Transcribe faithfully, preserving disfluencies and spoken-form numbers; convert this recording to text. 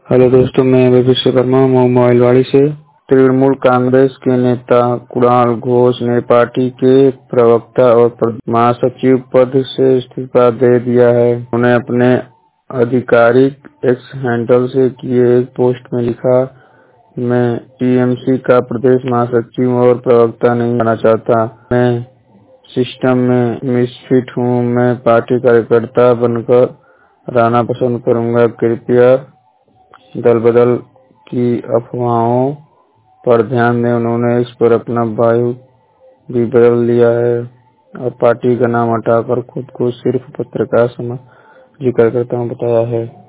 Hello दोस्तों, मैं अभी विश्वकर्मा मऊ मोइलवाड़ी से। तृणमूल कांग्रेस के नेता कुणाल घोष ने पार्टी के प्रवक्ता और महासचिव पद से इस्तीफा दे दिया है। उन्होंने अपने आधिकारिक एक्स हैंडल से किए एक पोस्ट में लिखा, मैं टीएमसी का प्रदेश महासचिव और प्रवक्ता नहीं बनना चाहता। मैं सिस्टम में मिसफिट हूँ। मैं पार्टी कार्यकर्ता बनकर रहना पसंद करूंगा। कृपया दल बदल की अफवाहों पर ध्यान दें। उन्होंने इस पर अपना बायो भी बदल लिया है और पार्टी का नाम हटाकर खुद को सिर्फ पत्रकार सामाजिक कार्यकर्ता बताया है।